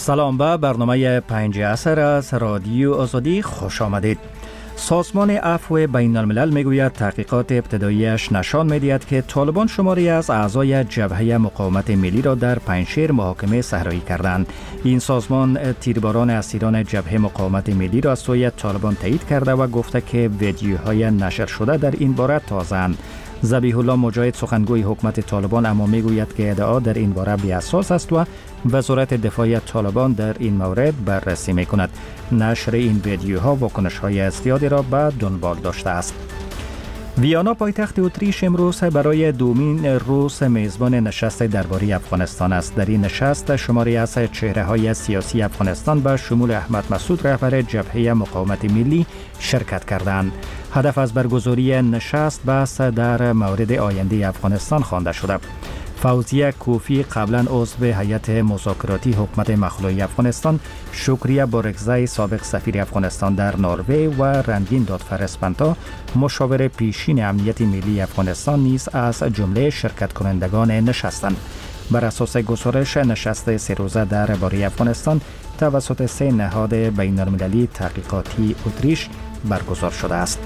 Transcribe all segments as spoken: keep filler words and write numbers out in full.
سلام به برنامه پنج عصر از رادیو آزادی خوش آمدید. سازمان عفو بین الملل میگوید تحقیقات ابتداییش نشان میدهد که طالبان شماری از اعضای جبهه مقاومت ملی را در پنجشیر محاکمه صحرایی کردند. این سازمان تیرباران اسیران جبهه مقاومت ملی را از سوی طالبان تایید کرده و گفته که ویدیوهای نشر شده در این باره تازه‌اند. ذبیح الله مجاهد سخنگوی حکومت طالبان اما میگوید که ادعا در این باره بی اساس است و وزارت دفاع طالبان در این مورد بررسی میکند. نشر این ویدیوها واکنش‌های زیادی را به دنبال داشته است. ویانا پایتخت اتریش امروز برای دومین روز میزبان نشست درباره افغانستان است. در این نشست شماری از چهره‌های سیاسی افغانستان به شمول احمد مسعود رهبر جبهه مقاومت ملی شرکت کردند. هدف از برگزاری نشست بحث در مورد آینده افغانستان خوانده شده. فوزیه کوفی قبلا عضو هیئت مذاکراتی حکومت مخلوعی افغانستان، شکریه بارگزای سابق سفیر افغانستان در نروژ و رنگین دادفر اسپانتا مشاور پیشین امنیت ملی افغانستان نیز از جمله شرکت کنندگان نشستند. بر اساس گزارش نشست سه روزه درباره افغانستان توسط سه نهاد بین المللی تحقیقاتی اتریش برگزار شده است.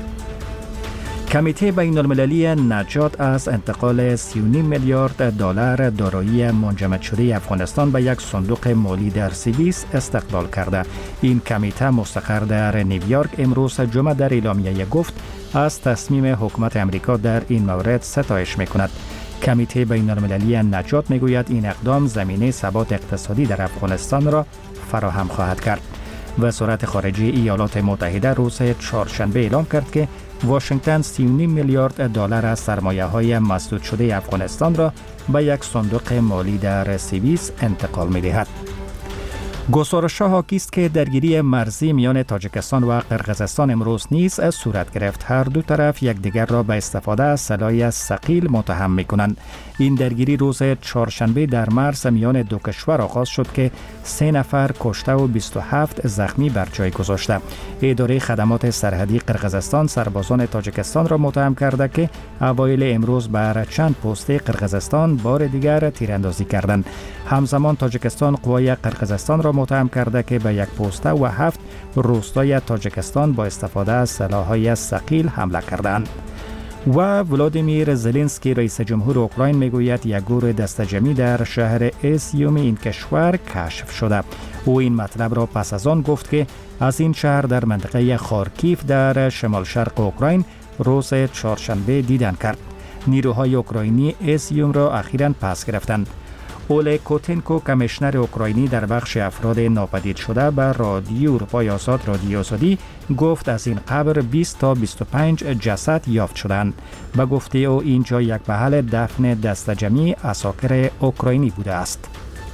کمیته بین المللی نجات از انتقال سی و نیم میلیارد دلار دارایی منجمد شده افغانستان به یک صندوق مالی در سوئیس استقبال کرده. این کمیته مستقر در نیویورک امروز جمعه در اعلامیه گفت از تصمیم حکومت امریکا در این مورد ستایش میکند. کمیته بین المللی نجات میگوید این اقدام زمینه ثبات اقتصادی در افغانستان را فراهم خواهد کرد. وزارت خارجه ایالات متحده روز چهارشنبه اعلام کرد که واشنگتن سی و نیم میلیارد دلار از سرمایه‌های مسدود شده افغانستان را به یک صندوق مالی در سوئیس انتقال می‌دهد. گزارش‌ها حاکی است که درگیری مرزی میان تاجیکستان و قرقیزستان امروز نیز صورت گرفت. هر دو طرف یکدیگر را به استفاده از سلاح ثقیل متهم می‌کنند. این درگیری روز چهارشنبه در مرز میان دو کشور آغاز شد که سه نفر کشته و بیست و هفت زخمی بر جای گذاشته. اداره خدمات سرحدی قرقیزستان سربازان تاجیکستان را متهم کرده که اوایل امروز بر چند پست قرقیزستان بار دیگر تیراندازی کردند. همزمان تاجیکستان قوای قرقیزستان را متهم کرده که به یک پسته و هفت روستای تاجیکستان با استفاده از سلاح‌های ثقیل حمله کردند. و ولادیمیر زلنسکی رئیس جمهور اوکراین میگوید یک گروه دسته‌جمعی در شهر اسیوم این کشور کشف شده. او این مطلب را پس از آن گفت که از این شهر در منطقه خارکیف در شمال شرق اوکراین روز چهارشنبه دیدن کرد. نیروهای اوکراینی اسیوم را اخیراً پس گرفتند. اول کوتنکو کمیشنر اوکراینی در بخش افراد ناپدید شده به رادیو اروپای آزاد رادیو آزادی گفت از این قبر بیست تا بیست و پنج جسد یافت شدند. به گفته او اینجا یک محل دفن دسته‌جمعی عساکر اوکراینی بوده است.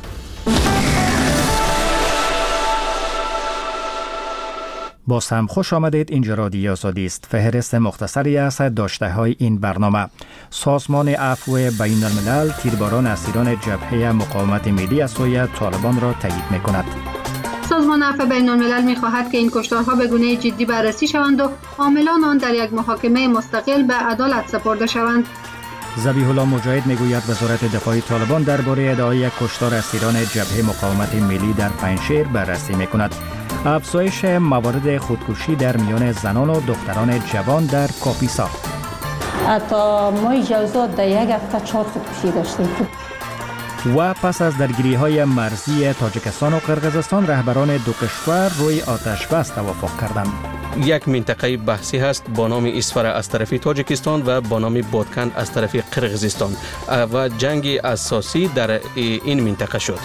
باز هم خوش آمدید. اینجا رادیو آزادی است. فهرست مختصری از داشته های این برنامه. سازمان عفو بین الملل تیرباران اسیران جبهه مقاومت ملی از سوی طالبان را تایید می کند. سازمان عفو بین الملل می خواهد که این کشتارها به گونه جدی بررسی شوند و عاملان آن در یک محاکمه مستقل به عدالت سپرده شوند. ذبیح الله مجاهد میگوید وزارت دفاع طالبان درباره ادعای کشتار اسیران جبهه مقاومت ملی در پنجشیر بررسی می کند. افزایش موارد خودکشی در میان زنان و دختران جوان در کاپیسا. تا ما جوزات در یک هفته چهار خودکشی داشتیم. و پس از درگیری های مرزی تاجیکستان و قرقیزستان رهبران دو کشور روی آتش بس توافق کردند. یک منطقه بحثی هست با نام اسفره از طرف تاجیکستان و با نام بادکن از طرف قرقیزستان و جنگ اساسی در این منطقه شد.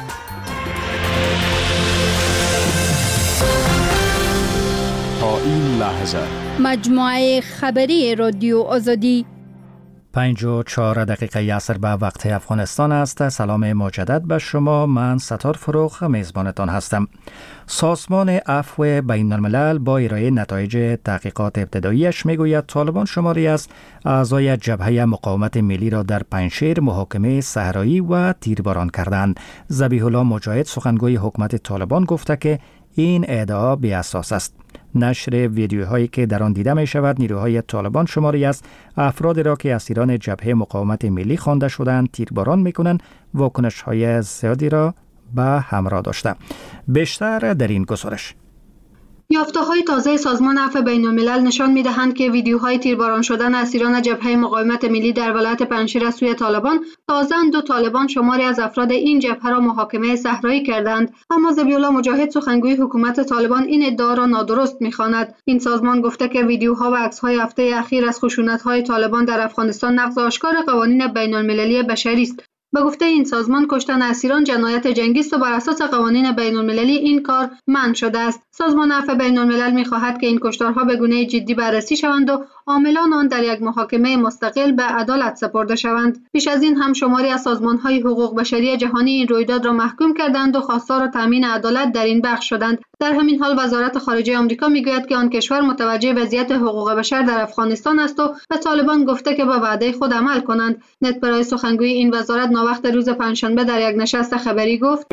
این لحظه مجموعه خبری رادیو آزادی پنج و چهار دقیقه عصر به وقت افغانستان است. سلام مجدد به شما. من ستار فروخ میزبانتان هستم. سازمان عفو بین الملل با ارائه نتایج تحقیقات ابتداییش میگوید طالبان شماری از اعضای جبهه مقاومت ملی را در پنجشیر محاکمه صحرایی و تیرباران کردند. ذبیح الله مجاهد سخنگوی حکومت طالبان گفته که این ادعا بی اساس است. نشر ویدیوهایی که در آن دیده می شود نیروهای طالبان شماری از افرادی را که اسیران جبهه مقاومت ملی خوانده شدند تیرباران می کنند. واکنش های زیادی را به همراه داشته. بیشتر در این گزارش. یافته‌های تازه سازمان عفو بین‌الملل نشان می‌دهند که ویدیوهای تیرباران شدن اسیران جبهه مقاومت ملی در ولایت پنجشیر از سوی طالبان تازه‌اند و طالبان شماری از افراد این جبهه را محاکمه صحرایی کردند، اما ذبیح‌الله مجاهد سخنگوی حکومت طالبان این ادعا را نادرست می‌خواند. این سازمان گفته که ویدیوها و عکس‌های هفته اخیر از خشونت‌های طالبان در افغانستان نقض آشکار قوانین بین‌المللی بشری است. به گفته این سازمان کشتن اسیران جنایت جنگی است و بر اساس قوانین بین‌المللی این کار منع شده است. سازمان عفو بین‌الملل می‌خواهد که این کشتارها به گونه جدی بررسی شوند و عاملان آن در یک محاکمه مستقل به عدالت سپرده شوند. پیش از این هم شماری از سازمان‌های حقوق بشری جهانی این رویداد را محکوم کردند و خواستار تامین عدالت در این بخش شدند. در همین حال وزارت خارجه آمریکا میگوید که آن کشور متوجه وضعیت حقوق بشر در افغانستان است و به طالبان گفته که به وعده خود عمل کنند. نت برای سخنگوی این وزارت ناوقت روز پنجشنبه در یک نشست خبری گفت: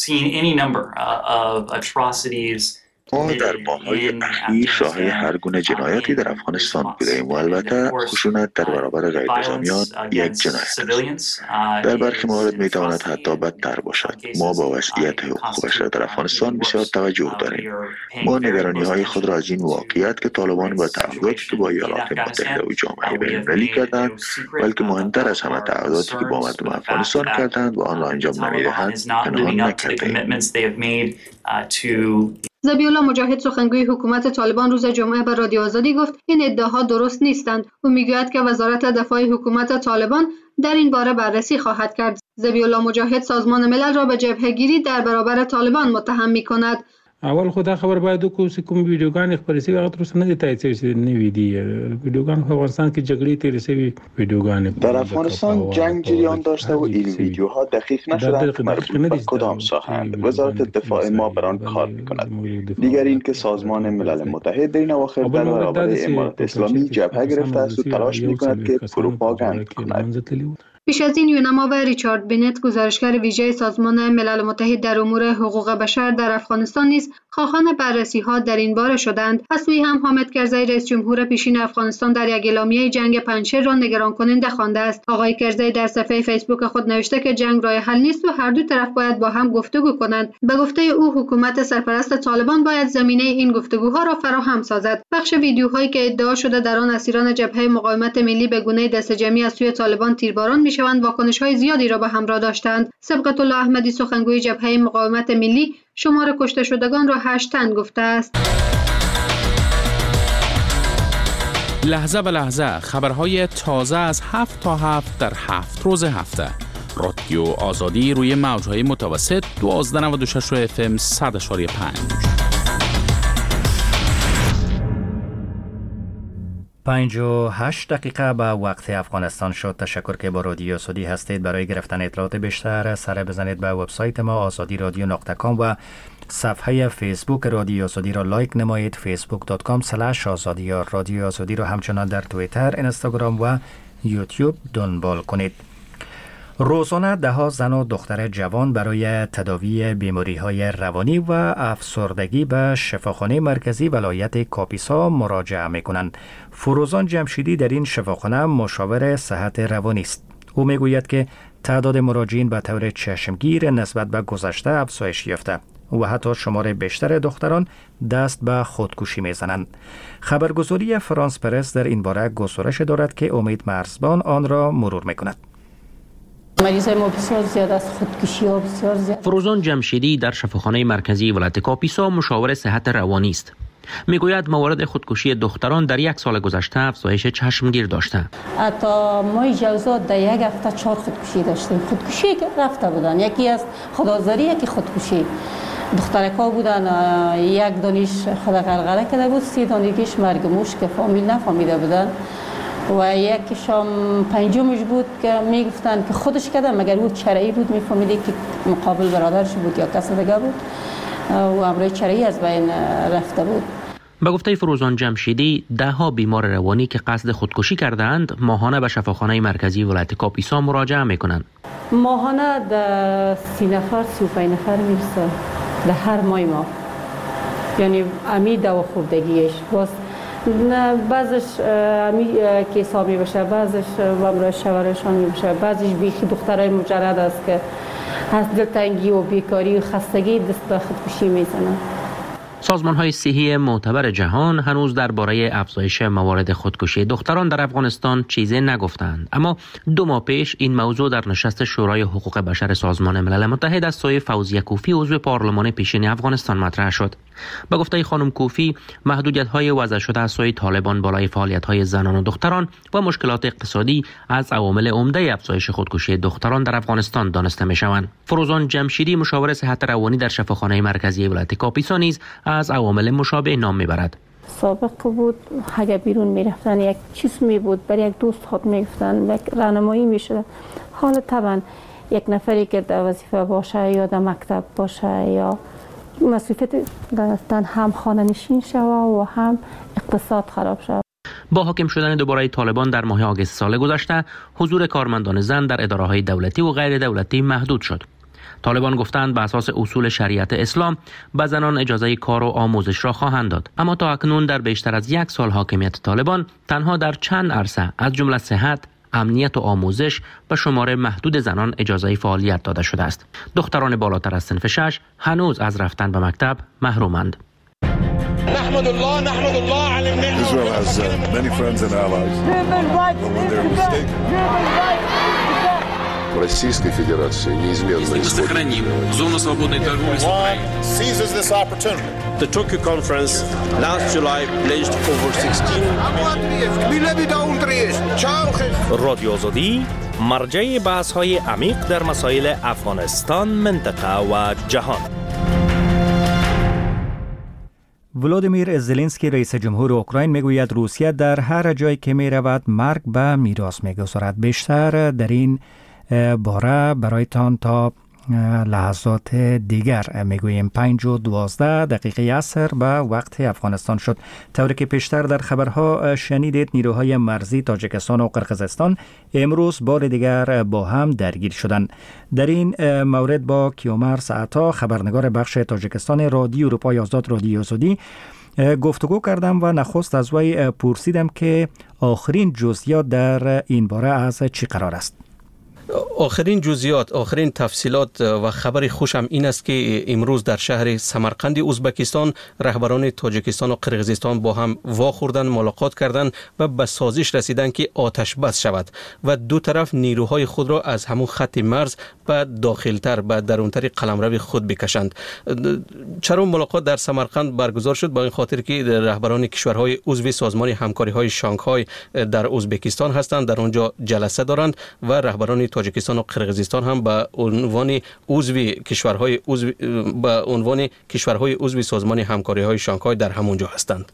ما در ماه‌های اخیر شاهد هر گونه جنایتی در افغانستان بودیم و البته خشونت در برابر غیرنظامیان یک جنایت است. در برخی موارد میتواند حتی بدتر باشد. ما با وضعیت حقوق بشر در افغانستان بسیار توجه داریم. ما نگرانی‌های خود را از این واقعیت که طالبان با تعهداتی که با ایالات متحده و جامعه بین‌المللی کردند، بلکه مهمتر از همه تعهداتی که با مردم افغانستان کردند و آن را انجام نمی‌دهند، پنهان نکرده‌ایم. ذبیح‌الله مجاهد سخنگوی حکومت طالبان روز جمعه به رادیو آزادی گفت این ادعاها درست نیستند. او میگوید که وزارت دفاع حکومت طالبان در این باره بررسی خواهد کرد. ذبیح‌الله مجاهد سازمان ملل را به جبهه‌گیری در برابر طالبان متهم می‌کند. اول خدا خبر باید کو کوم ویډیوګان خبرې سي هغه تر اوسه نه تایید شوی نه ویدي ویډیوګان په افغانستان کې جګړې تیر شوی ویډیوګان در افغانستان جنگ جریان داشته و این ویدیوها دقیق نشدند مربوط به کدام ساحه. وزارت دفاع ما بر آن کار می‌کند. دیگر این که سازمان ملل متحد در این اواخر در برابر امارات اسلامی جبهه گرفته است و تلاش می‌کند که پروپاگاند کند. پیش از این یونما و ریچارد بنت گزارشگر ویژه سازمان ملل متحد در امور حقوق بشر در افغانستان نیز خواهان بررسی‌ها در این باره شدند. از سوی هم حامد کرزی رئیس جمهور پیشین افغانستان در یک اعلامیه جنگ پنجشیر را نگران کننده خوانده است. آقای کرزی در صفحه فیسبوک خود نوشته که جنگ راه حل نیست و هر دو طرف باید با هم گفتگو کنند. به گفته او حکومت سرپرست طالبان باید زمینه این گفتگوها را فراهم سازد. بخش ویدیوهایی که ادعا شده در آن اسیران جبهه مقاومت ملی به گونه دسته‌جمعی از سوی طالبان تیرباران میشوند واکنش‌های زیادی را به همراه داشتند. سبقت الله احمدی سخنگوی جبهه مقاومت ملی شمار کشته شدگان را هشت تن گفته است. لحظه به لحظه خبرهای تازه از هفت تا هفت در هفت روز هفته. رادیو آزادی روی موج‌های متوسط دوازده نود و شش اف ام صد و پنج. پنج و هشت دقیقه به وقت افغانستان شد. تشکر که با رادیو آزادی هستید. برای گرفتن اطلاعات بیشتر سر بزنید به وبسایت ما آزادی رادیو نقطه کام و صفحه فیسبوک رادیو آزادی را لایک نمایید. فیسبوک دات کام اسلش آزادی یا رادیو آزادی را همچنان در توییتر، اینستاگرام و یوتیوب دنبال کنید. روزانه ده ها زن و دختر جوان برای تداوی بیماری‌های روانی و افسردگی به شفاخانه مرکزی ولایت کاپیسا مراجعه می‌کنند. فروزان جمشیدی در این شفاخانه مشاور صحت روانی است. او میگوید که تعداد مراجعین به طور چشمگیر نسبت به گذشته افزایش یافته و حتی شمار بیشتر دختران دست به خودکشی میزنند. خبرگزاری فرانس پرس در این باره گزارش دارد که امید مرزبان آن را مرور می‌کند. مریضای ما بسیار زیاد است، خودکشی ها بسیار زیاد. فروزان جمشیدی در شفاخانه مرکزی ولایت کاپیسا مشاور صحت روانی است. میگوید موارد خودکشی دختران در یک سال گذشته افزایش چشمگیر داشته. حتی ما جوزات در یک هفته چهار خودکشی داشتیم. خودکشی که رفته بودن، یکی از خودآزاری، یکی خودکشی. دخترکا بودن، یک دانش خود غلغله کرده بود، سی دانگیش مرگ موش که فامیل نفهمیده بودن و یکیش هم پنجمش بود که میگفتن که خودش کرده، مگر او چرایی بود میفهمیده که مقابل برادرش بود یا کس دیگه بود و امروی چرایی از بین رفته بود. به گفته فروزان جمشیدی، ده ها بیمار روانی که قصد خودکشی کردند ماهانه به شفاخانه مرکزی ولایت کاپیسا مراجعه میکنند. ماهانه در سی نفر سی و پنج نفر میرسه در هر ماه ما، یعنی امی دوا خوردگیش باز نه بعضش امی که حسابی بشه، بعضش امروی شوهرشان میشه، بعضش بیخی دخترای مجرد است که از دلتنگی و بیکاری و خستگی دست به خودکشی میزنند. سازمان‌های صحی معتبر جهان هنوز درباره افزایش موارد خودکشی دختران در افغانستان چیزی نگفتند، اما دو ماه پیش این موضوع در نشست شورای حقوق بشر سازمان ملل متحد از سوی فوزیه کوفی عضو پارلمان پیشین افغانستان مطرح شد. به گفته خانم کوفی، محدودیت‌های وضع شده از سوی طالبان بالای فعالیت‌های زنان و دختران و مشکلات اقتصادی از عوامل عمده افزایش خودکشی دختران در افغانستان دانسته می‌شوند. فروزان جمشیدی، مشاور صحت روانی در شفاخانه مرکزی ولایت کاپیسا، نیز از عوامل مشابه نام میبرد. سابق بود اگه بیرون میرفتن یک چیز می بود، برای یک دوست خود میگفتن، یک راهنمایی میشد. حالا طبعا یک نفری که در وظیفه باشه یا در مکتب باشه یا مسئولیت داشتن، هم خانه نشین شوه و هم اقتصاد خراب شوه. با حاکم شدن دوباره طالبان در ماه آگوست سال گذشته، حضور کارمندان زن در اداره‌های دولتی و غیر دولتی محدود شد. طالبان گفتند به اساس اصول شریعت اسلام به زنان اجازه کار و آموزش را خواهند داد، اما تا اکنون در بیشتر از یک سال حاکمیت طالبان تنها در چند عرصه از جمله صحت، امنیت و آموزش به شمار محدود زنان اجازه فعالیت داده شده است. دختران بالاتر از صنف شش هنوز از رفتن به مکتب محرومند. نحمد الله نحمد الله على النعمة. Israel has uh, many friends and allies. But when they're mistaken. Российской Федерации неизменно сохраним зону свободной торговли с Украиной. Seizes this opportunity. The Tokyo conference last July pledged over sixteen رادیو آزادی مرجع بحث‌های عمیق در مسائل افغانستان، منطقه و جهان. ولادیمیر زلنسکی رئیس جمهور اوکراین میگوید روسیه در هر جایی که می رود مرگ به میراث میگذارد. بیشتر در این باره برایتان تا لحظات دیگر میگوییم. پنج و دوازده دقیقه عصر به وقت افغانستان شد. طوری که پیشتر در خبرها شنیدید، نیروهای مرزی تاجیکستان و قرقیزستان امروز بار دیگر با هم درگیر شدند. در این مورد با کیومرث عطا، خبرنگار بخش تاجیکستان رادیو اروپای آزاد رادیو آزادی، گفتگو کردم و نخست از وی پرسیدم که آخرین جزئیات در این باره از چی قرار است. آخرین جزئیات، آخرین تفصیلات و خبر خوشم این است که امروز در شهر سمرقند ازبکستان رهبران تاجیکستان و قرقیزستان با هم واخوردن، ملاقات کردند و به سازش رسیدند که آتش بس شود و دو طرف نیروهای خود را از همون خط مرز به داخلتر، به درونتر قلمرو خود بکشند. چرا ملاقات در سمرقند برگزار شد؟ با این خاطر که رهبران کشورهای عضو سازمان همکاری‌های شانگهای در ازبکستان هستند، در آنجا جلسه دارند و رهبران تاجیکستان و قرقیزستان هم به عنوان عضو کشورهای عضو به عنوان کشورهای عضو سازمان همکاری‌های شانگهای در همونجا هستند.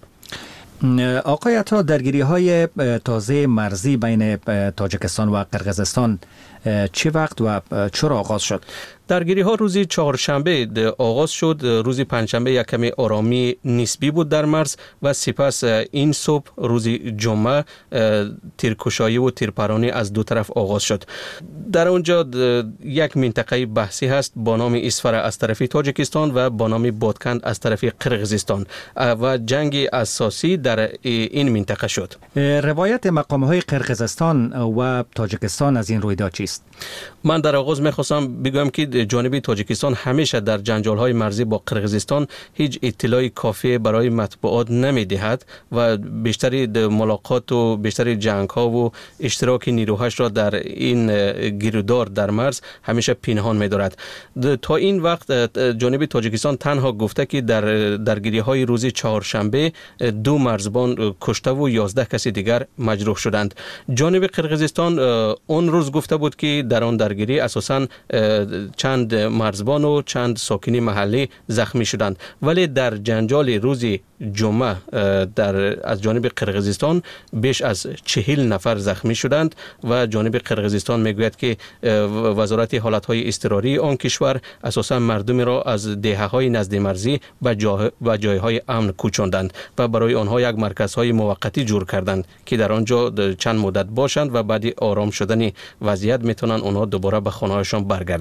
آقای عطا، درگیری‌های تازه مرزی بین تاجیکستان و قرقیزستان چه وقت و چرا آغاز شد؟ درگیری ها روزی چهارشنبه آغاز شد. روزی پنجشنبه یک کمی آرامی نسبی بود در مرز و سپس این صبح روزی جمعه تیرکشایی و تیرپرانی از دو طرف آغاز شد. در اونجا یک منطقه بحثی هست با نام اسفره از طرف تاجیکستان و با نام بادکند از طرف قرقیزستان و جنگ اساسی در این منطقه شد. روایت مقام‌های قرقیزستان و تاجیکستان از این رویداد چیست؟ من در آغاز می‌خواستم بگم که جانب تاجیکستان همیشه در جنجال‌های مرزی با قرقیزستان هیچ اطلاعی کافی برای مطبوعات نمی‌دهد و بیشتری ملاقات و بیشتری جنگ‌ها و اشتراک نیروهاش را در این گیرودار در مرز همیشه پنهان می‌دارد. تا این وقت جانب تاجیکستان تنها گفته که در درگیری‌های روز چهارشنبه دو مرزبان کشته و یازده کسی دیگر مجروح شدند. جانب قرقیزستان اون روز گفته بود که در آن درگیری اساساً چند مرزبان و چند ساکنی محلی زخمی شدند، ولی در جنجال روز جمعه در از جانب قرقیزستان بیش از چهل نفر زخمی شدند و جانب قرقیزستان میگوید که وزارت حالتهای اضطراری آن کشور اساساً مردم را از دهه‌های نزد مرزی به جای و جایهای امن کوچاندند و برای آنها یک مرکزهای موقتی جور کردند که در آنجا چند مدت باشند و بعد آرام شدن وضعیت میتونن آنها دوباره به خانه‌هایشان برگردند.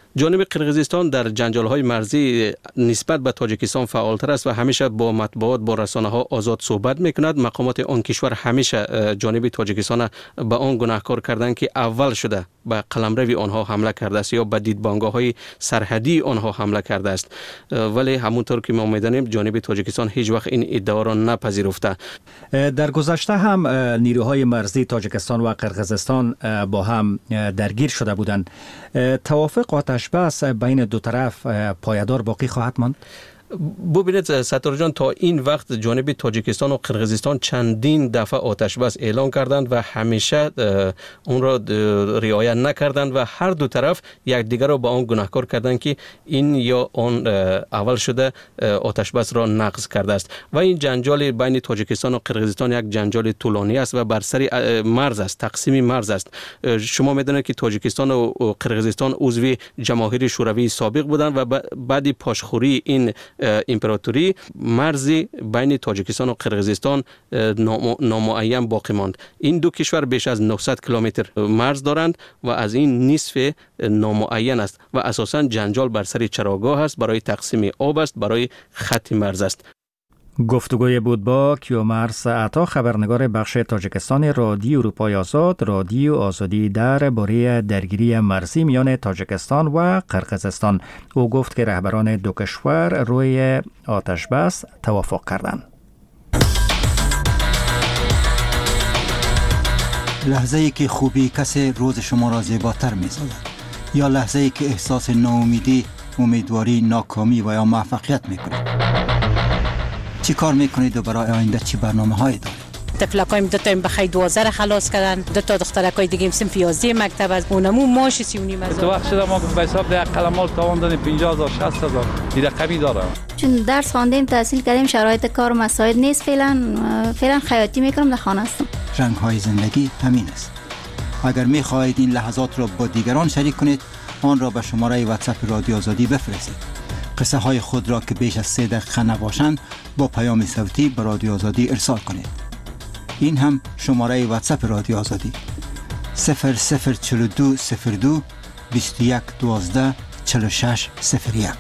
جانب قرقیزستان در جنجال‌های مرزی نسبت به تاجیکستان فعالتر است و همیشه با مطبوعات با رسانه‌ها آزاد صحبت می‌کند. مقامات آن کشور همیشه جانب تاجیکستان به آن گناهکار کردند که اول شده به قلمرو آنها حمله کرده است یا به دیدبانگاه‌های سرحدی آنها حمله کرده است، ولی همونطور که ما می‌دانیم جانب تاجیکستان هیچ وقت این ادعا را نپذیرفته. در گذشته هم نیروهای مرزی تاجیکستان و قرقیزستان با هم درگیر شده بودند. توافق آتش بس بین دو طرف پایدار باقی خواهد ماند؟ ببینید ستار جان، تا این وقت جانب تاجیکستان و قرقیزستان چندین دفعه آتش بس اعلان کردند و همیشه اون را رعایت نکردند و هر دو طرف یکدیگر را به آن گناهکار کردند که این یا آن اول شده آتش بس را نقض کرده است و این جنجال بین تاجیکستان و قرقیزستان یک جنجال طولانی است و بر سر مرز است، تقسیم مرز است. شما میدونید که تاجیکستان و قرقیزستان عضو جماهیر شوروی سابق بودند و بعد پاشخوری این امپراتوری مرزی بین تاجیکستان و قرقیزستان نامعین باقی ماند. این دو کشور بیش از نهصد کیلومتر مرز دارند و از این نصف نامعین است و اساساً جنجال بر سر چراگاه است، برای تقسیم آب است، برای خط مرز است. گفتگوی بود با کیومرث عطا، خبرنگار بخش تاجیکستان رادیو اروپای آزاد، رادیو آزادی در باره درگیری مرزی میان تاجیکستان و قرقیزستان. او گفت که رهبران دو کشور روی آتش بس توافق کردند. لحظه ای که خوبی کسی روز شما را زیباتر می سازد یا لحظه ای که احساس ناامیدی، امیدواری، ناکامی و یا موفقیت می کنید. چی کار میکنید و برای آینده چی برنامه هایی دارید؟ طفلکایم دو تا بخی دوازده را خلاص کردن، دو تا دخترکای دیگه هم صنف یازده مکتب از اونمو ماش سی و نیم هزار. تو وقت شده ما به حساب ده قلمال تاوان دادیم پنجاه هزار شصت هزار این رقمی داره. چون درس خواندیم تحصیل کردیم شرایط کار مساعد نیست، فعلا فعلا خیاطی میکنم، در خانه هستم. رنگ های زندگی همین است. اگر میخواهید این لحظات را با دیگران شریک کنید آن را به شماره واتساپ رادیو آزادی بفرستید. قصه های خود را که بیش از سه دقیقه نباشند با پیام صوتی به رادیو آزادی ارسال کنید. این هم شماره واتساپ رادیو آزادی صفر صفر چهل و دو صفر دو بیست و یک دوازده چهل و شش صفر یک.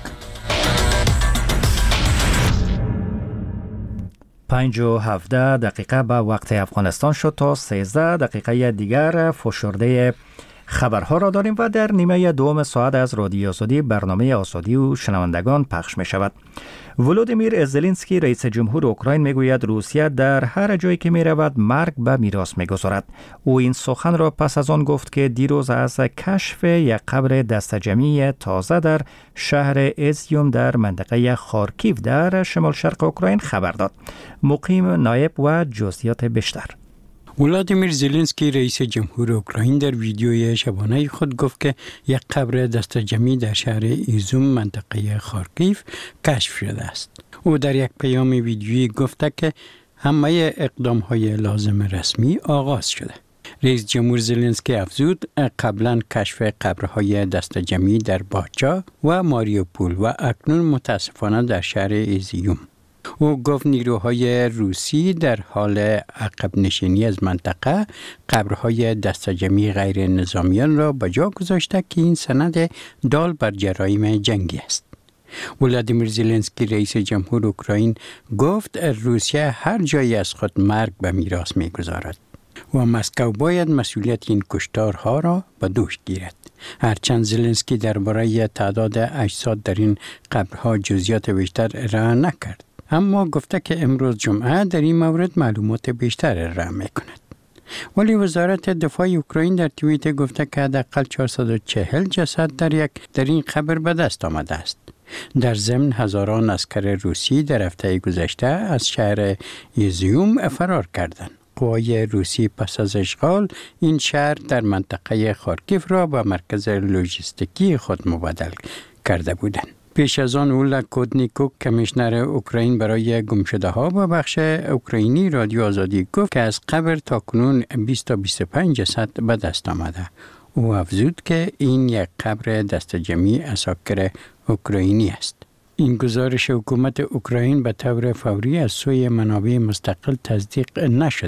پنج و هفده دقیقه به وقت افغانستان شد. تا سیزده دقیقه دیگر فشرده خبرها را داریم و در نیمه دوم ساعت از رادیو آزادی برنامه آزادی و شنوندگان پخش می شود. ولودیمیر زلنسکی رئیس جمهور اوکراین می گوید روسیه در هر جایی که می رود مرگ به میراث می گذارد. او این سخن را پس از آن گفت که دیروز از کشف یک قبر دسته‌جمعی تازه در شهر ازیوم در منطقه خارکیو در شمال شرق اوکراین خبر داد. مقیم نایب و جزئیات بیشتر. ولادیمیر زلنسکی رئیس جمهور اوکراین در ویدیوی شبانه خود گفت که یک قبر دسته‌جمعی در شهر ایزوم منطقه خارکیف کشف شده است. او در یک پیام ویدیویی گفته که همه اقدام‌های لازم رسمی آغاز شده. رئیس جمهور زلنسکی افزود قبلا کشف قبرهای دسته‌جمعی در باچا و ماریوپول و اکنون متاسفانه در شهر ایزیوم. او گفت نیروهای روسی در حال عقب نشینی از منطقه قبرهای دسته‌جمعی غیر نظامیان را به جا گذاشته که این سند دال بر جرایم جنگی است. ولادیمیر زلنسکی رئیس جمهور اوکراین گفت روسیه هر جایی از خود مرگ به میراث می‌گذارد و مسکو باید مسئولیت این کشتارها را به دوش گیرد. هرچند زلنسکی درباره تعداد اجساد در این قبرها جزئیات بیشتر ارائه نکرد، اما گفته که امروز جمعه در این مورد معلومات بیشتر ارائه می‌کند. ولی وزارت دفاع اوکراین در توییت گفته که حداقل چهارصد و چهل جسد در یک در این قبر به دست آمده است. در ضمن هزاران عسکر روسی در هفته گذشته از شهر ایزیوم فرار کردند. قوای روسی پس از اشغال این شهر در منطقه خارکیف را به مرکز لوجستیکی خود مبادل کرده بودند. پیش از آن اولا کودنیکوک کمیشنر اوکراین برای گمشده ها با بخش اوکراینی رادیو آزادی گفت که از قبر تاکنون بیست تا بیست و پنج جسد به دست آمده. او افزود که این یک قبر دسته‌جمعی عساکر اوکراینی است. این گزارش حکومت اوکراین به طور فوری از سوی منابع مستقل تصدیق نشده.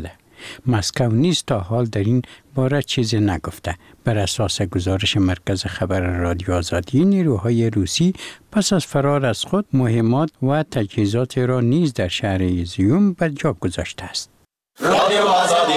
مسکو نیز تا حال در این باره چیزی نگفته. بر اساس گزارش مرکز خبر رادیو آزادی، نیروهای روسی پس از فرار از خود مهمات و تجهیزات را نیز در شهر ایزیوم به جا گذاشته است. رادیو آزادی.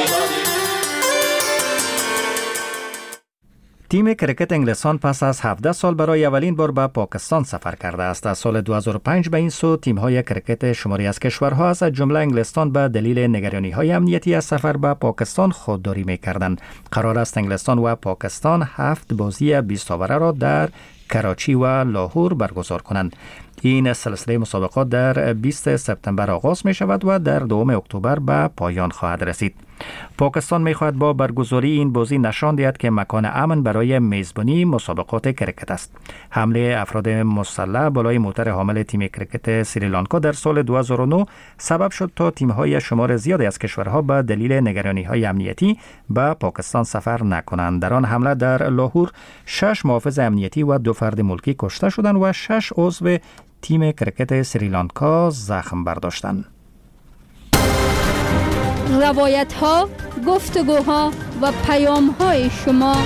تیم کرکت انگلستان پس از هفده سال برای اولین بار به پاکستان سفر کرده است. از سال دو هزار و پنج به این سو تیم‌های کرکت شماری از کشورها از جمله انگلستان به دلیل نگرانی‌های امنیتی از سفر به پاکستان خودداری می‌کردند. قرار است انگلستان و پاکستان هفت بازی بیست اوره را در کراچی و لاهور برگزار کنند. این سلسله مسابقات در بیست سپتامبر آغاز می شود و در دوم اکتبر به پایان خواهد رسید. پاکستان می خواهد با برگزاری این بازی نشان دهد که مکان امن برای میزبانی مسابقات کرکت است. حمله افراد مسلح بالای موتر حامل تیم کرکت سریلانکا در سال دو هزار و نه سبب شد تا تیم‌های شمار زیادی از کشورها به دلیل نگرانی‌های امنیتی به پاکستان سفر نکنند. در آن حمله در لاهور شش محافظ امنیتی و دو فرد ملکی کشته شدند و شش عضو تیم کرکت سریلانکا زخم برداشتند. روایت ها، گفتگوها و پیام های شما.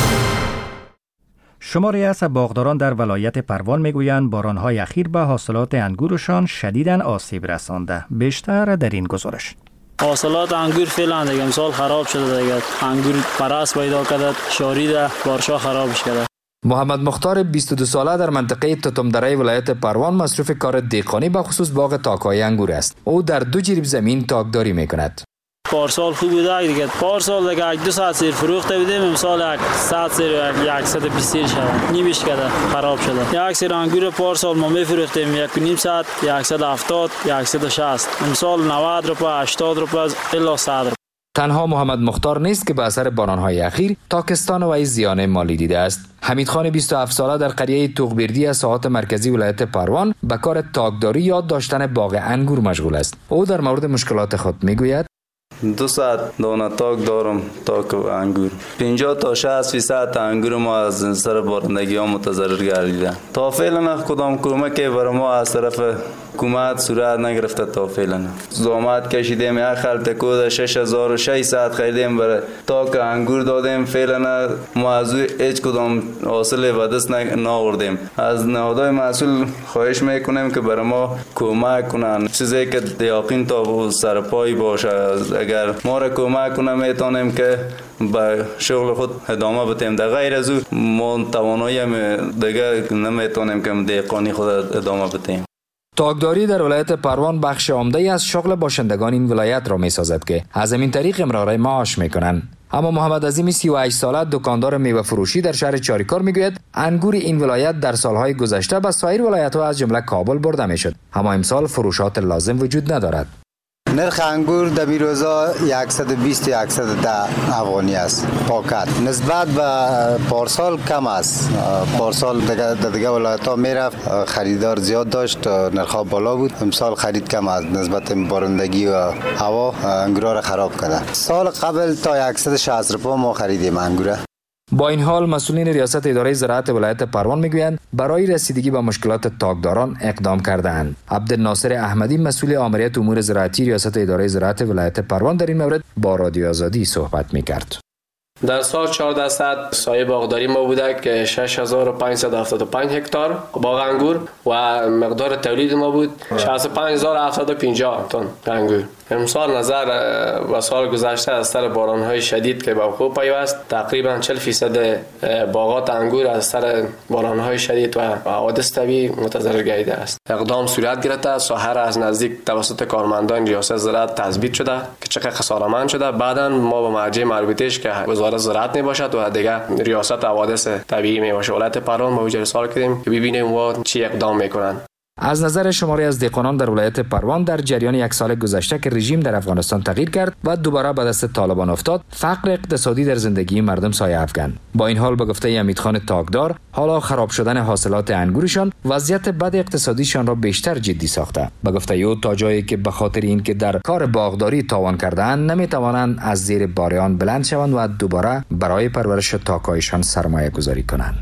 شماری از باغداران در ولایت پروان میگویند باران‌های اخیر به حاصلات انگورشان شدیداً آسیب رسانده. بیشتر در این گزارش. حاصلات انگور فعلا دیگه امسال خراب شده دیگه. انگور پرست پیدا کرده، شاریده، بارشا خرابش کرده. محمد مختار بیست و دو ساله در منطقه تتمدره ولایت پروان مصروف کار دهقانی به خصوص باغ تاک‌های انگور است. او در دو جریب زمین تاکداری میکند. پارسال خوب بوده دیگه. پارسال دیگه دو ساعت سیر فروخته بودیم، امسال یک صد سیر یک صد و بیست سیر شده. نیمش کرده، خراب شده. یک سیر انگور پارسال ما میفروختیم یک و نیم صد، صد و هفتاد، صد و شصت. امسال نود روپیه، هشتاد روپیه الی صد روپیه. تنها محمد مختار نیست که به اثر باران‌های اخیر تاکستان و زیان مالی دیده است. حمید خان بیست و هفت ساله در قریه توغبردی از ساحات مرکزی ولایت پروان به کار تاکداری یا داشتن باغ انگور مشغول است. او در مورد مشکلات خود میگوید: دو ساعت دانه تاک دارم، تاک انگور. پنجاه تا شصت فیصد انگور ما از سر بارندگی ها متضرر گردیده. تا فعلا کدام کمک برای ما از طرف حکومت صورت نگرفته. تا فعلا زحمت کشیدیم، یک خلط کود شش هزار و ششصد خریدیم برای تاک انگور دادیم. فعلا ما از هیچ کدام حاصل به دست نآوردیم. از نهادهای مسئول خواهش میکنیم که برای ما کمک کنن، چیزی که یقین تا سر پای باشه. اگر ما را کمک کنه میتونیم که به شغل خود ادامه بدیم. در غیر از او ما توانایی دیگه نمیتونیم که دهقانی خود ادامه بدیم. تاکداری در ولایت پروان بخش عمده‌ای از شغل باشندگان این ولایت را میسازد که از این طریق امرار معاش میکنند. اما محمد عظیم سی و هشت ساله دکاندار میوه فروشی در شهر چاریکار میگوید انگور این ولایت در سالهای گذشته به سایر ولایت‌ها از جمله کابل برده میشد، اما امسال فروشات لازم وجود ندارد. نرخ انگور در بیروزا صد و بیست تا صد و ده افغانی است پاکت. نسبت به پارسال کم است. پارسال در دیگه ولایت ها میرفت، خریدار زیاد داشت، نرخ بالا بود. امسال خرید کم است نسبت بارندگی و هوا انگور را خراب کرده. سال قبل تا صد و شصت روپیه ما خریدیم انگور. با این حال مسئولین ریاست اداره زراعت ولایت پروان میگویند برای رسیدگی به مشکلات تاکداران اقدام کرده‌اند. عبدالناصر احمدی مسئول آمریت امور زراعتی ریاست اداره زراعت ولایت پروان در این مورد با رادیو آزادی صحبت میکرد. در سال چهارده صد سایه باغداری ما بوده که شش هزار و پانصد و هفتاد و پنج هکتار باغ انگور و مقدار تولید ما بود شصت و پنج هزار و هفتصد و پنجاه تن انگور. امسال نظر و سال گذشته از سر باران‌های شدید که به وقوع پیوست تقریبا چهل فیصد باغات انگور از سر باران‌های شدید و حوادث طبیعی متضرر گردیده است. اقدام صورت گرفته، ساحه از نزدیک توسط کارمندان ریاست زراعت تثبیت شده که چقدر خسارتمند شده. بعداً ما با مرجع مربوطه‌اش که وزارت زراعت میباشد و دیگه ریاست حوادث طبیعی میباشه ولایت پروان ما ارسال کردیم که ببینیم وا چی اقدام میکنن. از نظر شماری از دهقانان در ولایت پروان در جریان یک سال گذشته که رژیم در افغانستان تغییر کرد و دوباره به دست طالبان افتاد، فقر اقتصادی در زندگی مردم سایه افکند. با این حال به گفته حمید خان تاکدار، حالا خراب شدن حاصلات انگورشان وضعیت بد اقتصادیشان را بیشتر جدی ساخته. به گفته او تا جایی که به خاطر اینکه در کار باغداری تاوان کرده‌اند نمیتوانند از زیر باران بلند شوند و دوباره برای پرورش تاک‌هایشان سرمایه گذاری کنند.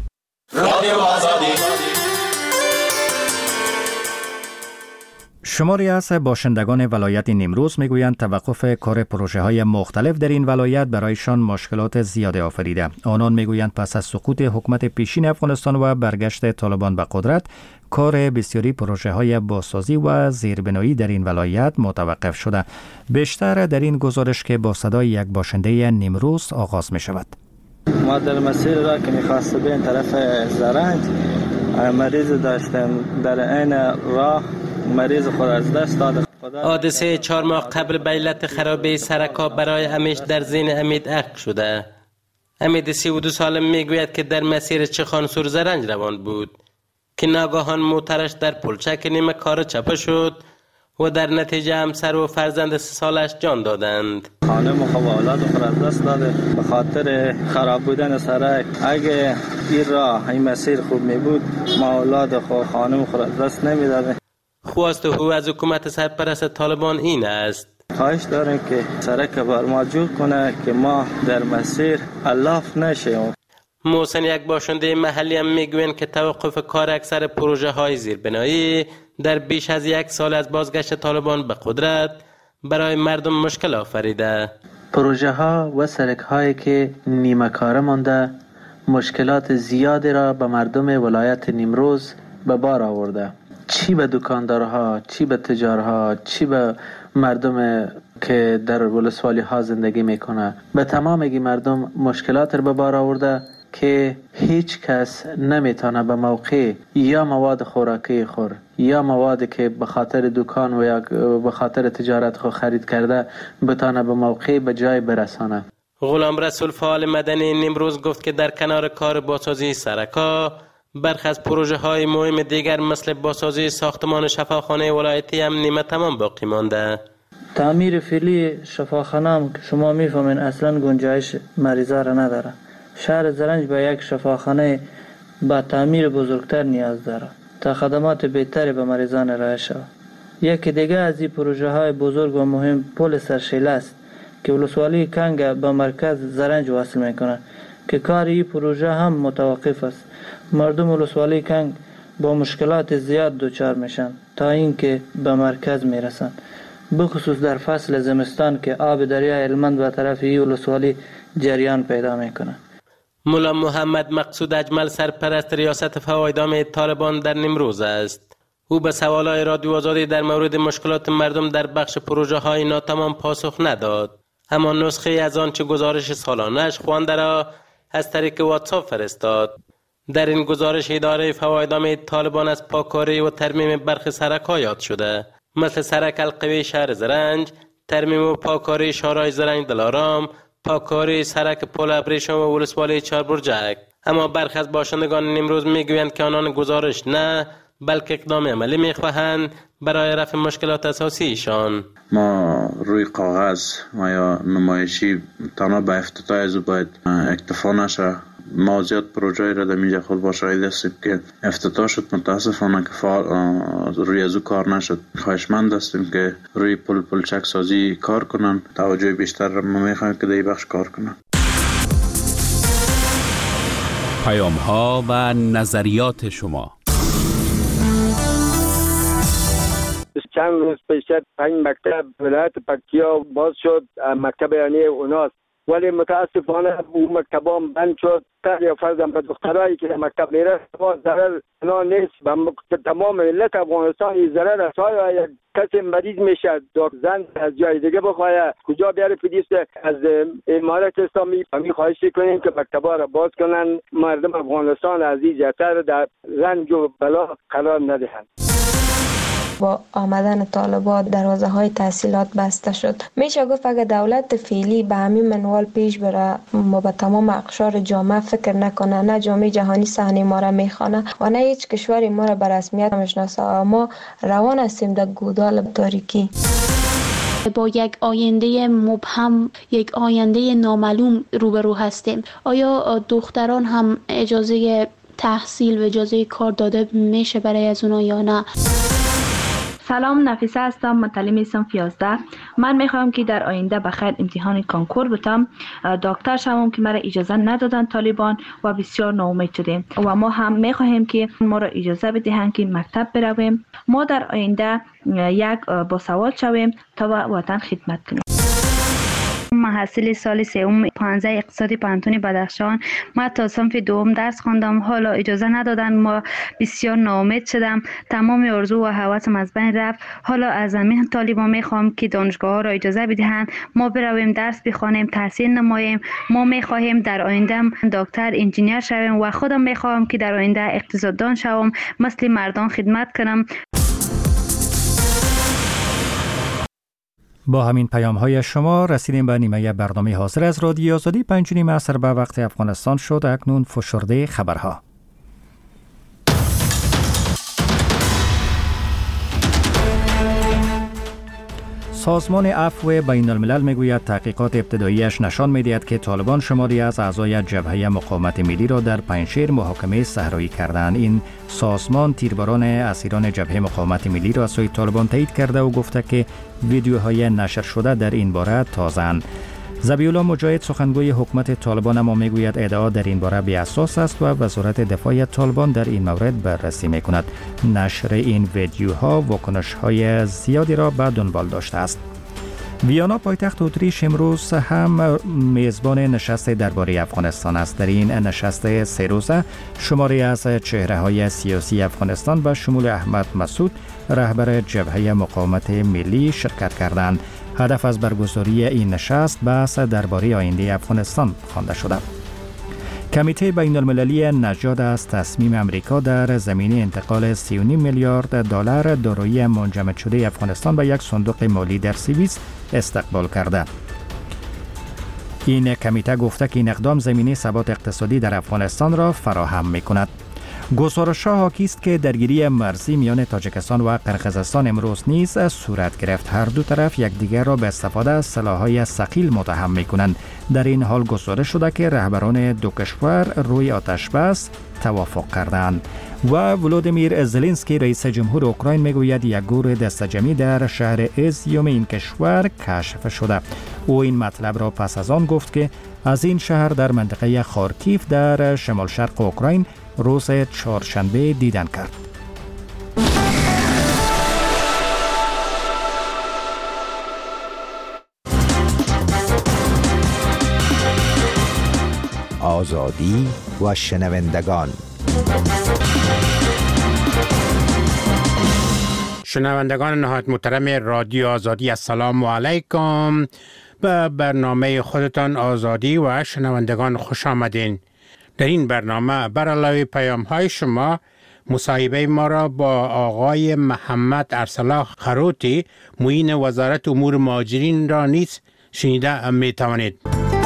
شماری از باشندگان ولایت نیمروز میگویند توقف کار پروژه های مختلف در این ولایت برایشان مشکلات زیاد آفریده. آنان میگویند پس از سقوط حکومت پیشین افغانستان و برگشت طالبان به قدرت، کار بسیاری پروژه های بازسازی و زیربنایی در این ولایت متوقف شده. بیشتر در این گزارش که با صدای یک باشنده نیمروز آغاز می شود. ما در مسیر را که می‌خواست به این طرف زرنج مریض داشتیم، در این راه مریض خود از دست داده. حادثه چهار ماه قبل به علت خرابی سرک‌ها برای امیش در ذهن امید عقد شده. امید سی و دو ساله میگوید که در مسیر چخانسور زرنج روان بود که ناگهان موترش در پلچک نیمه کار چپه شد و در نتیجه همسر و فرزند سه سالش جان دادند. خانم و اولاد خود از دست داده به خاطر خراب بودن سرک. اگه این راه این مسیر خوب می بود ما اولاد خود خانم خود از دست نمی داده. خواست او از حکومت سرپرست طالبان این است: خواهش دارم که سرک بر ما جور کنه که ما در مسیر الاف نشیم. محسن یک باشنده محلی هم میگوین که توقف کار اکثر پروژه های زیربنایی در بیش از یک سال از بازگشت طالبان به قدرت برای مردم مشکل آفریده. پروژه ها و سرک هایی که نیمه کاره مانده مشکلات زیادی را به مردم ولایت نیمروز به بار آورده. چی به دکاندارها، چی به تجارها، چی به مردم که در ولسوالی ها زندگی میکنه. به تمامی مردم مشکلات را به بار آورده که هیچ کس نمیتونه به موقع یا مواد خوراکی خور یا موادی که به خاطر دکان و یا به خاطر تجارت خود خرید کرده بتونه به موقع به جای برسانه. غلام رسول فعال مدنی نیمروز گفت که در کنار کار بازسازی سرک‌ها، برخی از پروژه های مهم دیگر مثل بازسازی ساختمان شفاخانه ولایتی هم نیمه تمام باقی مانده. تعمیر فعلی شفاخانه هم که شما میفهمین اصلا گنجایش مریضا را نداره. شهر زرنج به یک شفاخانه با تعمیر بزرگتر نیاز داره تا خدمات بهتری به مریضان ارائه شود. یکی دیگه از این پروژه های بزرگ و مهم پل سرشیله است که ولسوالی کنگ به مرکز زرنج وصل میکنه که کار این پروژه هم متوقف است. مردم ولسوالی کنگ با مشکلات زیاد دچار میشن تا اینکه به مرکز میرسن، بخصوص در فصل زمستان که آب دریای هلمند به طرف این ولسوالی جریان پیدا میکنه. مولا محمد مقصود اجمل سرپرست ریاست فوایدام طالبان در نیمروز است. او به سوالای رادیو آزادی در مورد مشکلات مردم در بخش پروژه های ناتمام پاسخ نداد، اما نسخه از آنچه گزارش سالانش خوانده را از طریق واتساپ فرستاد. در این گزارش اداره فوایدام طالبان از پاککاری و ترمیم برخی سرک‌ها یاد شده، مثل سرک القوی شهر زرنج، ترمیم و پاککاری شارع زرنج دلارام، پاککاری سرک پل ابریشم و ولسوالی چهاربرجک. اما برخی از باشندگان نیمروز میگویند که آنان گزارش نه بلکه اقدام عملی میخواهند برای رفع مشکلات اساسی ایشان. ما روی کاغذ و یا نمایشی تنها به افتتاح از باید اکتفا نشه. ما زیاد پروژه را در میجا خود با شاهد هستیم که افتتاح شد، متاسفانه که روی از او کار نشد. خواهشمند هستیم که روی پل پلچک سازی کار کنن. توجه بیشتر را ما میخوایم که در این بخش کار کنن. پیام ها و نظریات شما. چند روز پیش پنج مکتب ولایت پکتیا باز شد، مکتب یعنی اوناست، ولی متاسفانه اون مکتبا بند شد. تا یا فرضاً به دخترایی که مکتب میره ضرر نه نیست، به تمام ملت افغانستان این ضرر است. های کسی مریض میشه، زن از جای دیگه بخواه کجا بیاره پلیس از امارت اسلامی. همین خواهش کنیم که مکتبا را باز کنن، مردم افغانستان از این جهتر در رنج و بلا قرار ندهند. با آمدن طالبان دروازه های تحصیلات بسته شد. میشه گفت اگر دولت فعلی به همین منوال پیش بره و به تمام اقشار جامعه فکر نکنه، نه جامعه جهانی صحنه ما را میخوانه و نه هیچ کشوری ما را به رسمیت میشناسه، ما روان هستیم در گودال تاریکی. با یک آینده مبهم، یک آینده نامعلوم روبرو هستیم. آیا دختران هم اجازه تحصیل و اجازه کار داده میشه برای از اونا یا نه؟ سلام، نفیسه هستم، متعلم صنف یازده. من میخوام که در آینده بخیر امتحان کنکور بتم، دکتر شوم که مرا اجازه ندادن طالبان و بسیار ناامید شدیم و ما هم میخواهیم که ما را اجازه بدهند که مکتب برویم. ما در آینده یک باسواد شویم تا وطن خدمت کنیم. محصل سال سوم پانزده اقتصادی پانتون بدخشان. من تا صنف دوم درس خواندم، حالا اجازه ندادن، ما بسیار ناامید شدم، تمام آرزو و هوسم از بین رفت. حالا از همین طالبان میخوام که دانشگاه ها را اجازه بدهند ما برویم درس بخوانیم، تحصیل نماییم. ما میخواهیم در آینده دکتر، انجینیر شویم و خودم میخوام که در آینده اقتصاددان شوم، مثل مردان خدمت کنم. با همین پیام های شما رسیدیم به نیمه برنامه حاضر از رادیو آزادی. پنج نیم عصر به وقت افغانستان شد. اکنون فشرده خبرها. سازمان عفو بین الملل میگوید تحقیقات ابتداییش نشان میدهد که طالبان شماری از اعضای جبهه مقاومت ملی را در پنجشیر محاکمه صحرایی کردند. این سازمان تیرباران اسیران جبهه مقاومت ملی را از سوی طالبان تایید کرده و گفته که ویدیوهای نشر شده در این باره تازه‌اند. ذبیح‌الله مجاهد سخنگوی حکومت طالبان اما میگوید ادعا در این باره بی اساس است و وزارت دفاع طالبان در این مورد بررسی میکند. نشر این ویدیوها واکنش‌های زیادی را به دنبال داشته است. ویانا پایتخت اتریش امروز هم میزبان نشست درباره افغانستان است. در این نشست سه روزه شماری از چهره‌های سیاسی افغانستان به شمول احمد مسعود رهبر جبهه مقاومت ملی شرکت کردند. هدف از برگزاری این نشست بحث درباره آینده افغانستان خوانده شده. کمیته بین المللی نژاد از تصمیم امریکا در زمینه انتقال سی و نیم میلیارد دلار دارایی منجمد شده افغانستان به یک صندوق مالی در سوئیس استقبال کرده. این کمیته گفته که این اقدام زمینه ثبات اقتصادی در افغانستان را فراهم می‌کند. گزارش‌ها حاکی است که درگیری مرزی میان تاجیکستان و قرقیزستان امروز نیز صورت گرفت. هر دو طرف یکدیگر را به استفاده از سلاح‌های ثقیل متهم می‌کنند. در این حال گزارش شده که رهبران دو کشور روی آتش‌بس توافق کردند. و ولودیمیر زلنسکی رئیس جمهور اوکراین میگوید یک گور دسته‌جمعی در شهر ازیوم این کشور کشف شده. او این مطلب را پس از آن گفت که از این شهر در منطقه خارکیف در شمال شرق اوکراین روز چهارشنبه دیدن کرد. آزادی و شنوندگان. شنوندگان نهایت محترم رادیو آزادی، السلام علیکم. به برنامه خودتان آزادی و شنوندگان خوش آمدین. در این برنامه بر علاوه پیام های شما مصاحبه ما را با آقای محمد ارسلا خروتی معین وزارت امور مهاجرین را نیز شنیده می توانید.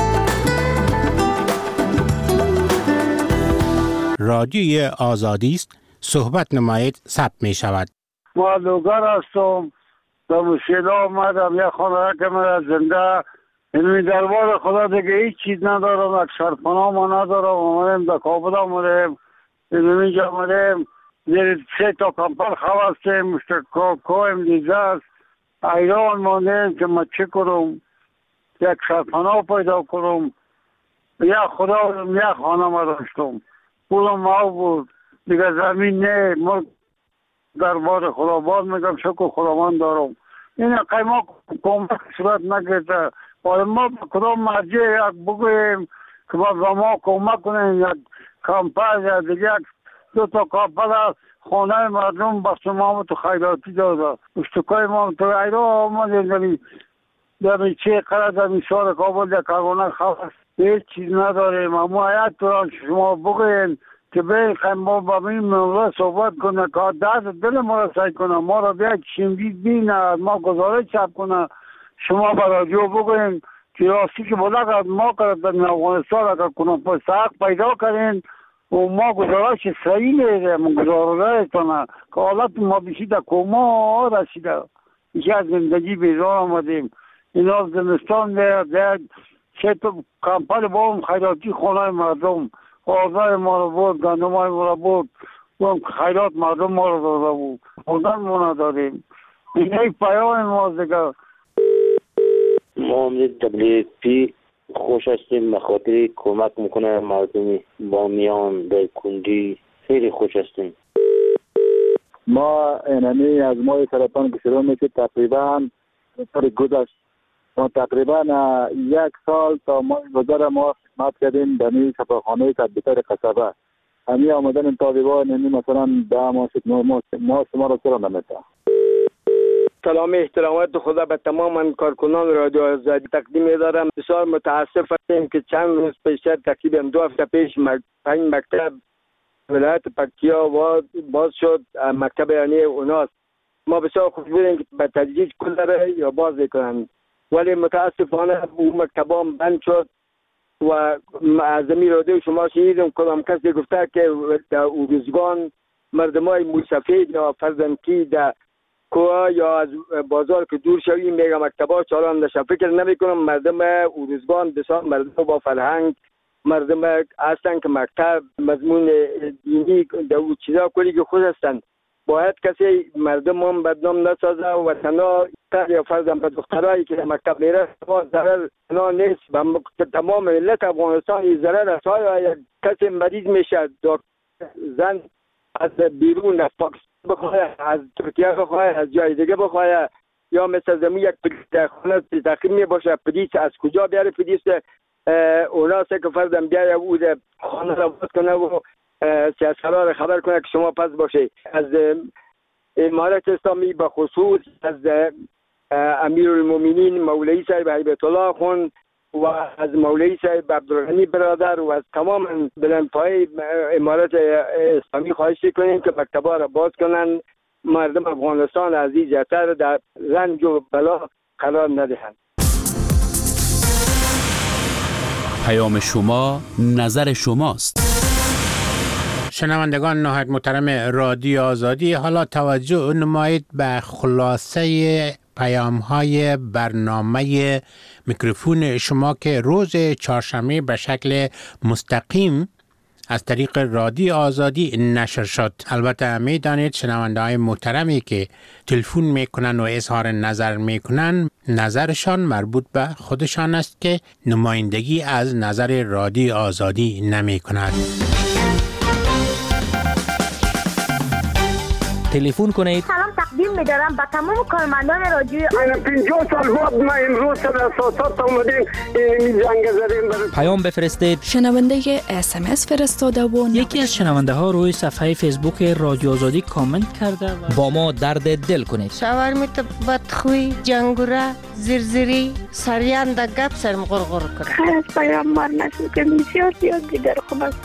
رادیوی آزادی است، صحبت نمایید، ثبت می شود. ما لوگر هستم، در مشکل آمدم، یک خانه که من زنده این دربار خدا دیگه هیچ چیز ندارم، یک شرپناه ما ندارم. آمدیم در کابل آمدیم، اینجا آمدیم زیر سه تا کمپل خوستیم، مشتکایم دیزه است، ایران ماندیم که ما چه کنم، یک شرپناه پیدا کنم. یک خدا یک خانه ما داشتم، پولم ما بود دیگه، زمین نه. ما دربار خدا باز میگم شکر خداوند دارم. این قیمه کمک صورت نگرده، باید ما کدام مرجع یک بگویم که ما به ما کمک کنیم، یک کمپل یا دیگه دو تا کمپل خانه مردم بخش ما تو خیراتی داده، اشتکای ما تو ایران آمدیم در چه قرار در میشار کابل در کارگانه خواست هیچ چیز نداریم. اما حیات تو شما بگویم که به ما با این موضوع صحبت کنه که درد دل ما را سعی کنه، ما را بیا چیمدید بینه، ما گزارش چپ کنه. شما با رادیو بگوین که راستی که بوده که ما کرد در افغانستان اگر کنم پس حق پیدا کردین و ما گزارش صحیح میده، ما گزارش کنه که حالت ما بشید در کما رسیده، ایشه از زندگی بیزار آمدیم. اینا زمستان در چه تو کمپل با هم خیراتی خانه مردم آزای ما رو بود، گندم های ما رو بود، خیرات مردم ما رو داده بود، خوردن ما نداریم. این یک پیام ماست دیگه. ما هم دبلیو پی خوش هستیم به خاطر کمک میکنه مردم با میان در کندی خیلی خوش هستیم. ما اینمی از ماه سرطان که شروع میشه تقریبا سال گذشت ما تقریبا یک سال تا ماه گذر ما خدمت کردیم در این شفاخانه تدبیتر قصبه. همی آمدن طالبان یعنی مثلا ده ماه شد نه ماه ما شما را سرا نمیده. سلام احترامات خدا به تمام کارکنان رادیو آزادی تقدیم دارم. بسیار متاسف هستیم که چند روز پیش تقریبا دو هفته پیش پنج مکتب ولایت پکتیا باز شد، مکتب یعنی اوناست. ما بسیار خوش بودیم که به تدریج گذره یا باز کنند، ولی متاسفانه اون مکتبا بند شد و از زمین رادیو شما شنیدیم کدام کسی گفته که در اوروزگان مردمای موسفید یا فرزندکی در کوه یا از بازار که دور شویم میگه مکتبا چالان نشه. فکر نمی کنم مردم اوروزگان بسیار مردم با فرهنگ، مردم هستن که مکتب مضمون دینی در او چیزا کلی که خود هستن. باید کسی مردم هم بدنام نسازه و تنها یا فرزن به دخترهایی که مکتب میره ضرر تنها نیست و تمام ملت افغانستان ضرر است. های کسی مریض میشه زن از بیرون از پاکستان بخواه، از ترکیه بخواه، از جای دیگه بخواه، یا مثل زمین یک پلیس خانه تخیل می باشه پلیس از کجا بیاره پلیس اونا سه که فرزن بیاره او خانه را باز کنه و سیاسرها را خبر کنه که شما پس باشه. از امارت اسلامی به خصوص از امیر المومنین مولوی صاحب هیبت الله خون و از مولوی صاحب عبدالغنی برادر و از تمام بلندپای امارت اسلامی خواهش کنیم که مکتبا را باز کنن، مردم افغانستان عزیز یتر در رنج و بلا قرار ندهند. پیام شما نظر شماست. شنوندگان نهایت محترم رادیو آزادی، حالا توجه نمایید به خلاصه پیام های برنامه میکروفون شما که روز چهارشنبه به شکل مستقیم از طریق رادیو آزادی نشر شد. البته میدانید شنونده های محترمی که تلفن میکنن و اظهار نظر میکنن نظرشان مربوط به خودشان است که نمایندگی از نظر رادیو آزادی نمی کند. تلفن کنید. سلام تقدیم می‌دارم به تمام کارمندان رادیو. پنجاه سال بعد ما امروز سر اساسات اومدیم این جنگ زدیم. پیام بفرستید. شنونده اس ام اس فرستاده و یکی از شنونده ها روی صفحه فیسبوک رادیو آزادی کامنت کرده و با ما درد دل کنید. شاورمیت بدخوی، جنگوره، زرزری، سریان د گپ سرم غرغر کرد. خلاص پیام مار نشد که بسیار زیاد دیگر خوب است.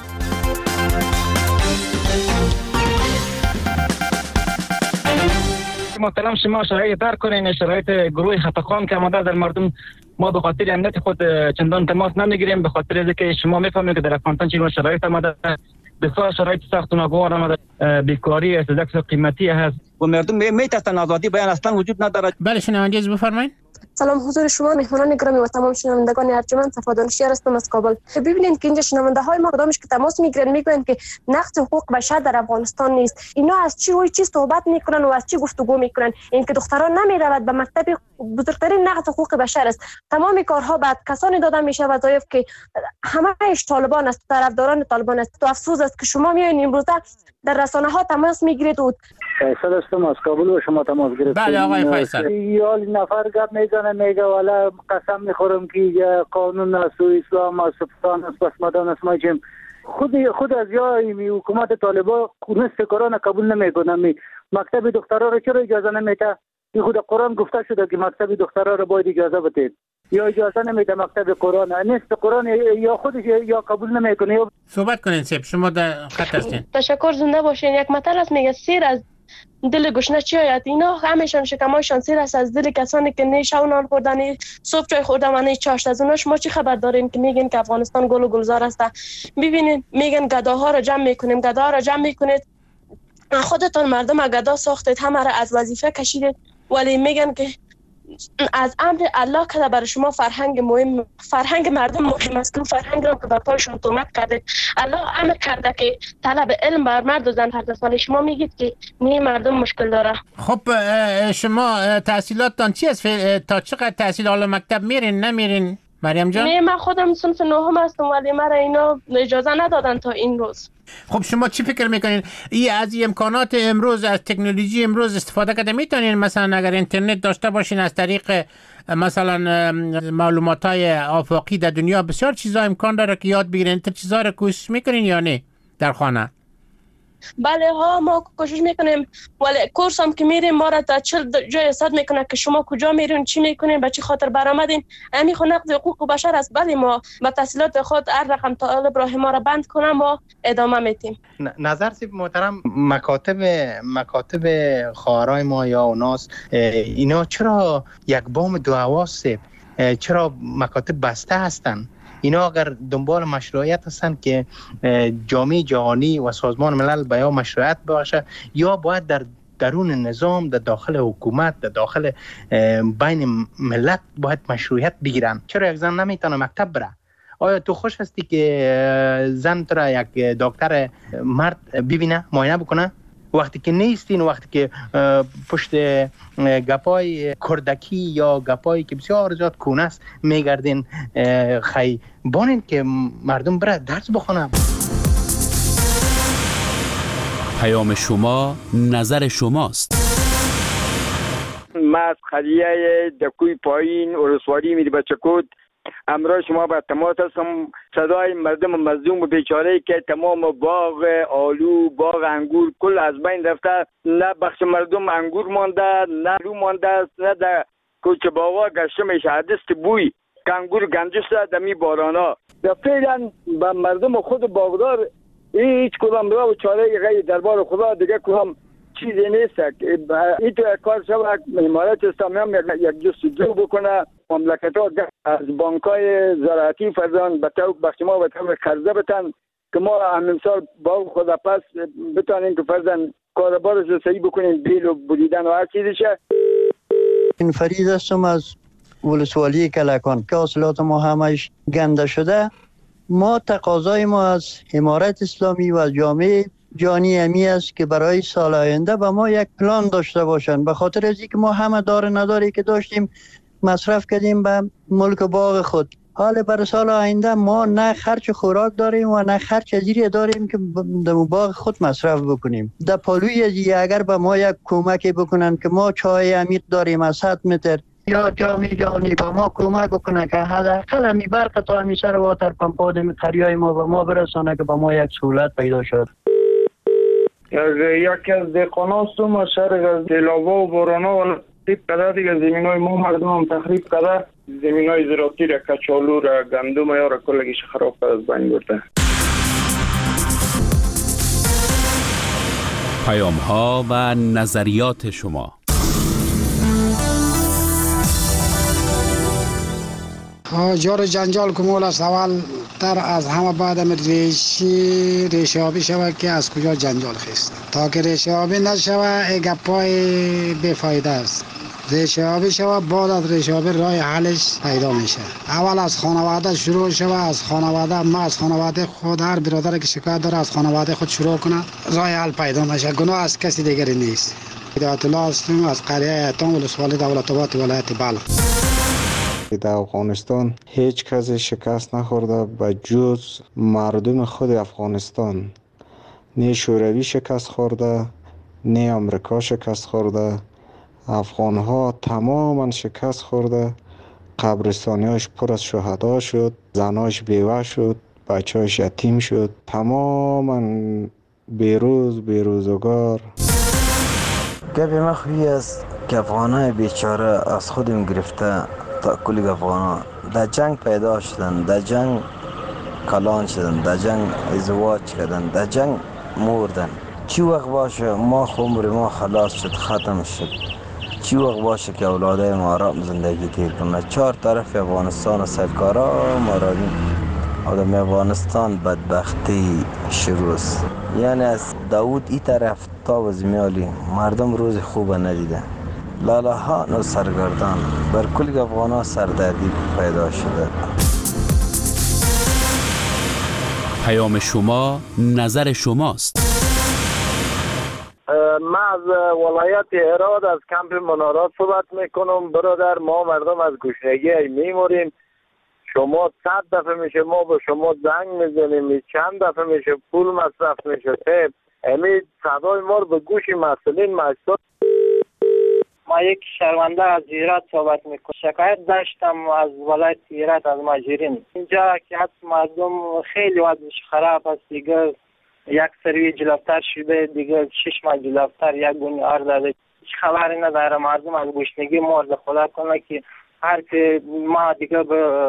محترم شما شرایط در کنین، شرایط گروه خفقان که آمده در مردم ما به خاطر امنیت خود چندان تماس نمیگیریم، به خاطر اینکه شما میفهمید که در افغانستان چه شرایط آمده، بسیار شرایط سخت و ناگوار آمده، بیکاری است، زکس قیمتی هست و مردم میترسن آزادی بیان اصلا وجود ندارد. بله شنونده بفرمایید. سلام حضور شما مهمانان گرامی و تمام شنوندگان ارجمند، صفادانشیار هستم از کابل. ببینید که اینجا شنونده های ما کدامش که تماس میگیرن میگن که نقض حقوق بشر در افغانستان نیست. اینا از چی روی چی صحبت میکنن و از چی گفتگو میکنن؟ اینکه دختران نمیرود به مکتب بزرگترین نقض حقوق بشر است. تمام کارها بعد کسانی داده میشه وظایف که همه‌اش طالبان است، طرفداران طالبان است. تو افسوس است که شما میایین امروز در رسانه ها تماس میگیرید و فیصل هستم از کابل و شما تماس گرفتید. بله آقای فیصل. یال نفر گپ میزنه میگه والا قسم میخورم که قانون است و اسلام است پاکستان است پس مدان است. ما چیم خود خود از یا می حکومت طالبان نصف قرآن قبول نمیکنه. می مکتب دخترها رو چرا اجازه نمیده؟ این خود قرآن گفته شده که مکتب دخترها رو باید اجازه بدید. یا اجازه نمیده مکتب قرآن، نصف قرآن یا خودش یا قبول نمیکنه. یا صحبت کنین سیب، شما در خط هستین. تشکر، زنده باشین. یک مطلب است میگه سیر از دل گشنه چی آید. اینا همیشان شکمایشان سیر است از دل کسانی که نه شب نان خوردن، صبح چای خوردن و نه چاشت. از اوناش ما چی خبر داریم که میگن که افغانستان گل و گلزار است؟ ببینید میگن گداها را جمع میکنیم، گدا را جمع میکنید. خودتون مردم گدا ساختید، همه را از وظیفه کشیدید، ولی میگن که از امر الله که برای شما فرهنگ مهم فرهنگ مردم مهم است که فرهنگ را که بر پایشون تومت کرده. الله امر کرده که طلب علم بر مرد و زن فرض است، ولی شما میگید که نه مردم مشکل داره. خب شما تحصیلاتتان چی است؟ تا چقدر تحصیل حالا مکتب میرین نمیرین مریم جان؟ نه من خودم صنف نهم هستم ولی مرا اینا اجازه ندادن تا این روز. خب شما چی فکر میکنین؟ ای از امکانات امروز از تکنولوژی امروز استفاده کرده میتونین؟ مثلا اگر اینترنت داشته باشین از طریق مثلا معلومات های آفاقی در دنیا بسیار چیزا امکان داره که یاد بگیرین. تا چیزا رو کوشش میکنین یا نه در خانه؟ بله ها ما کوشش میکنیم ولی کورس هم که میریم ما را تا چل جای صد میکنه که شما کجا میرین چی میکنین به چی خاطر برآمدین. امی خو نقض حقوق بشر است. بله ما با تحصیلات خود هر رقم طالب راه ما را بند کنه ما ادامه میتیم. نظر سیب محترم مکاتب مکاتب خواهرای ما یا اوناس اینا چرا یک بام دو حواس چرا مکاتب بسته هستن؟ اینا اگر دنبال مشروعیت هستن که جامعه جهانی و سازمان ملل به یا مشروعیت باشه یا باید در درون نظام در داخل حکومت در داخل بین ملت باید مشروعیت بگیرن. چرا یک زن نمیتونه مکتب بره؟ آیا تو خوش هستی که زن تو را یک دکتر مرد ببینه معاینه بکنه؟ وقتی که نیستین، وقتی که پشت گپای کردکی یا گپایی که بسیار زیاد کونه است میگردین، خی بانین که مردم بره درس بخونن. پیام شما نظر شماست. من از خلیه دکوی پایین ارسواری میری بچه کود امروز شما با تماس هستم. صدای مردم مظلوم و بیچاره که تمام باغ آلو باغ انگور کل از بین رفته، نه بخش مردم انگور مانده نه آلو مانده نه در کوچه باغا گشته میشه. حدست بوی که انگور گنجش دمی بارانا و فعلا به مردم خود باغدار هیچ کدام راه و چاره غیر دربار خدا دیگه کدام چیزی نیست. این تو کار شود امارات اسلامی هم یک جستجو بکنه، مملکت ها از بانک های زراعتی فرزان به تو بخش ما به تو قرضه بتن که ما همین سال با خدا پس بتانیم که فرزان کاربارش رو صحیح بکنیم، بیل و بریدن و هر چیزشه. این فرید هستم از ولسوالی کلکان که حاصلات ما همش گنده شده. ما تقاضای ما از امارت اسلامی و جامعه جهانی امی است که برای سال آینده با ما یک پلان داشته باشند، به خاطر از اینکه ما همه دار نداری که داشتیم مصرف کردیم به ملک باغ خود. حال برای سال آینده ما نه خرچ خوراک داریم و نه خرچ ازیری داریم که در باغ خود مصرف بکنیم. در پالوی ازی اگر به ما یک کمکی بکنن که ما چای عمیق داریم از صد متر یا جامعه جهانی با ما کمک بکنه که حداقل همی برق تا همی سر واتر پمپ آدم قریای ما به ما برسانه که با ما یک سهولت پیدا شد. یکی از دهقان هستم از شهر دلاوا و بارانا و تخریب کرده دیگه زمین های ما مردم هم تخریب کرده، زمین های زراعتی را کچالو را گندم یا را کلگیش خراب کرده از بین برده. پیام ها و نظریات شما. جار جنجال کمول است. اول تر از همه بعد هم ریشی ریشه آبی شود که از کجا جنجال خیست. تا که ریشه آبی نشود گپای بیفایده است. ریشه آبی شود بعد از ریشه آبی راه حلش پیدا میشه. اول از خانواده شروع شود، از خانواده ما از خانواده خود هر برادر که شکایت داره از خانواده خود شروع کنه راه حل پیدا میشه. گناه از کسی دیگری نیست. هدایت الله هستم از قریه ایتام ولسوالی دولت آباد ولایت بلخ. در افغانستان هیچ کسی شکست نخورده به جز مردم خود افغانستان. نه شوروی شکست خورده نه امریکا شکست خورده. افغان ها تماما شکست خورده. قبرستانیاش پر از شهدا شد، زناش بیوه شد، بچه‌اش یتیم شد، تماما بیروز بیروزگار. گپی مخفی است که افغانای بیچاره از خودم گرفته تا کلی افغانا در جنگ پیدا شدن، در جنگ کلان شدن، در جنگ ازدواج کردن، در جنگ مردن. چی وقت باشه ما عمر ما خلاص شد ختم شد، چی وقت باشه که اولادای ما آرام زندگی تیر کنه. چهار طرف افغانستان سرکارا ما را او در افغانستان بدبختی شروع است. یعنی از داود ای طرف تا وزمیالی مردم روز خوب ندیده. لالهان و سرگردان بر کل افغان سردردی پیدا شده. پیام شما نظر شماست. من از ولایت هرات از کمپ منارات صحبت میکنم. برادر، ما مردم از گشنگی میموریم. شما صد دفعه میشه ما به شما زنگ میزنیم، چند دفعه میشه پول مصرف میشه. خیلی امید صدای ما رو به گوش مسئولین محسوب. ما یک شهرونده از هرات صحبت میکنم. شکایت داشتم از ولایت هرات از ماجرین. اینجا که مردم خیلی وضعش خراب است. دیگه یک سری جلوتر شده، دیگه شش ماه جلوتر یک گونه آر داده. هیچ خبری نداره. مردم از گشنگی مرد. خدا کنه که هر که ما دیگه به